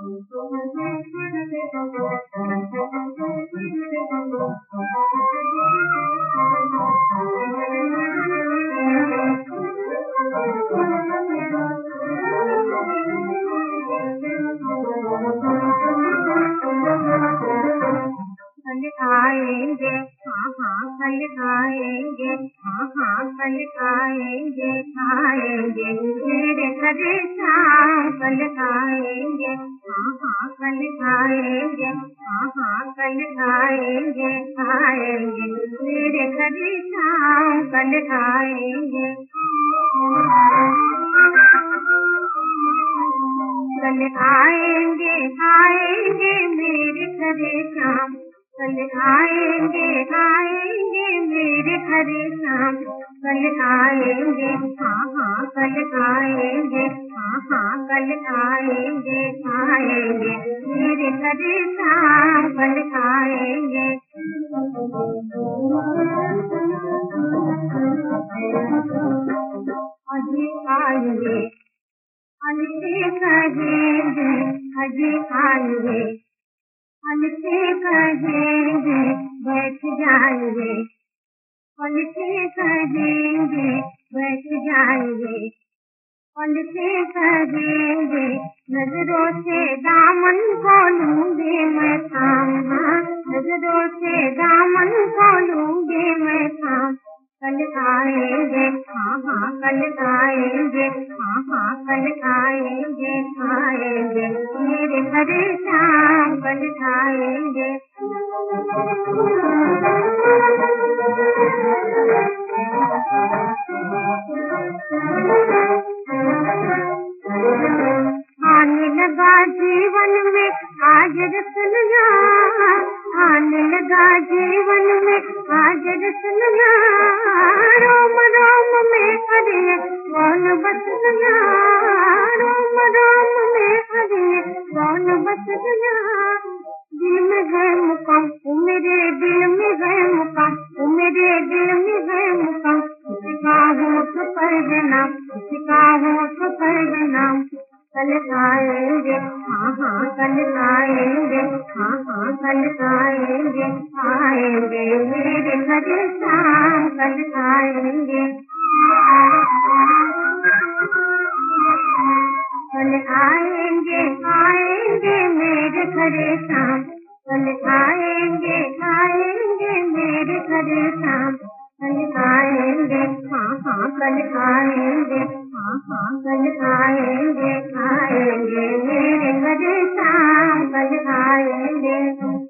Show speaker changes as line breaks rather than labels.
आएंगे, हाँ हाँ कल आएंगे, हाँ हाँ कल आएंगे, आएंगे मेरे हरे श्याम कल आएंगे, हाँ हाँ कल आएंगे, हाँ हाँ कल आएंगे, आएंगे मेरे हरे श्याम कल आएंगे। कल आएंगे, आएंगे मेरे हरे श्याम, कल आएंगे, आएंगे मेरे हरे श्याम, कल आएंगे, हाँ हाँ कल आएंगे, हाँ हाँ कल आएंगे, आएंगे मेरे हरे श्याम कल आएंगे। अजी आएंगे, हमसे कहेंगे, अजी आएंगे, हमसे कहेंगे बैठ जाएंगे, हमसे कहेंगे बैठ जाएंगे, हमसे कहेंगे नजरों से दामन को लूंगी मैं थाम, नजरों से दामन को लूंगी मैं थाम। कल आएंगे, हाँ हाँ कल आएंगे, हाँ हाँ कल आएंगे, आएंगे मेरे हरे श्याम कल आएंगे। आने लगा जीवन में आज रसना, आने लगा जीवन में आज रसना, रोम रोम में हरे कौन बस गया, रोम रोम में हरे कौन बस गया। दिल में है मुकाम, वो मेरे दिल में है मुकाम, वो मेरे दिल में है मुकाम, किसी का हो तो पर देना, किसी का हो तो पर देना। कल आएंगे, हाँ हाँ कल आएंगे, हाँ हाँ कल आएंगे, आएंगे मेरे हरे श्याम कल आएंगे। कल आएंगे, आएंगे मेरे हरे श्याम, कल आएंगे, आएंगे मेरे हरे श्याम, कल आएंगे, हाँ हाँ कल आएंगे, हाँ हाँ कल आएंगे, आएंगे मेरे हरे श्याम कल आएंगे।